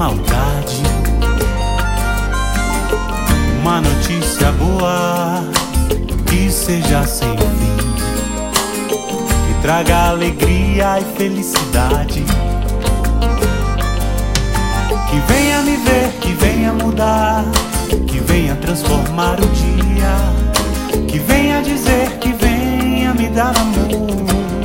maldade. Uma notícia boa que seja sem fim, que traga alegria e felicidade. Que venha me ver, que venha mudar, que venha transformar o dia, que venha dizer, que venha me dar amor,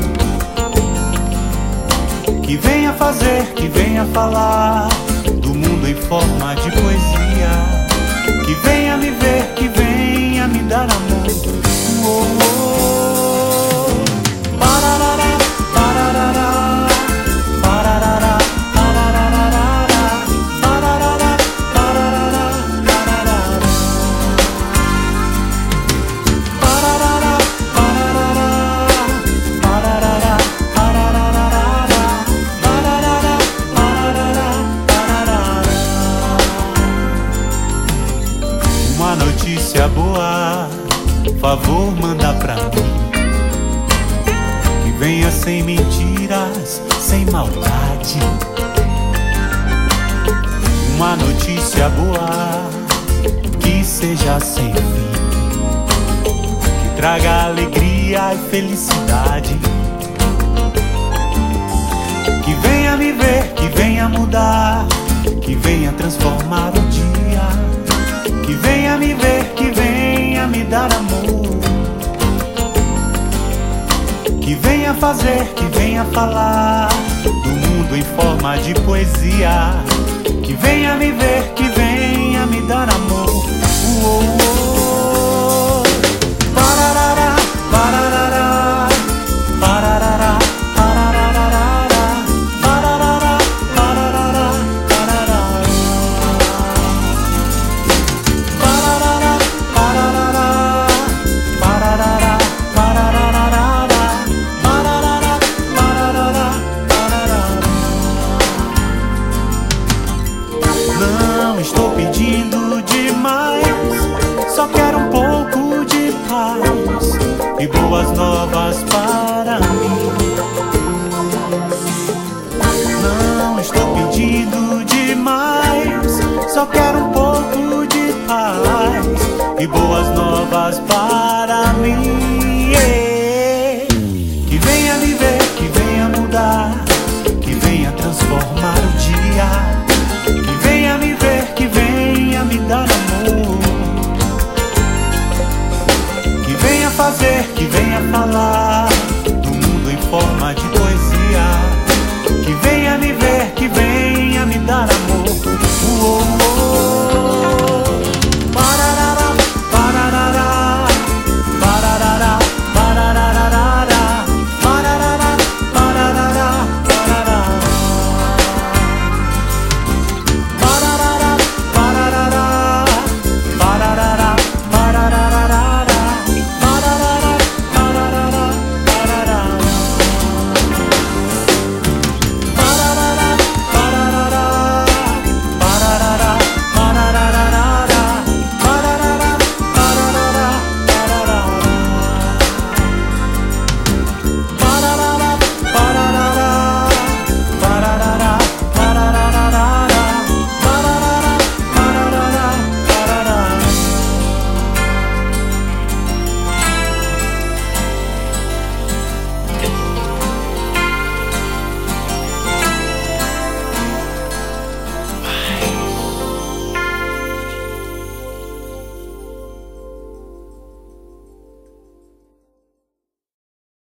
que venha fazer, que venha falar do mundo em forma de poesia, que venha me ver, que venha me dar amor. Oh, oh. Pararara, pararara, pararara, pararara, pararara, pararara, pararara, pararara, pararara, pararara. Uma notícia boa, favor, manda pra mim, que venha sem mentiras, sem maldade. Uma notícia boa que seja sem fim, que traga alegria e felicidade. Que venha me ver, que venha mudar, que venha transformar o dia, que venha me ver, que venha me dar amor, que venha fazer, que venha falar do mundo em forma de poesia, que venha me ver, que venha me dar amor. Oh, oh, oh. Pararara, pararara, pararara, pararara, pararara, pararara, pararara, pararara, pararara, pararara, pararara, pararara. Não estou pedindo demais, só quero um pouco de paz e boas novas para mim. Não estou pedindo demais, só quero um pouco de paz e boas novas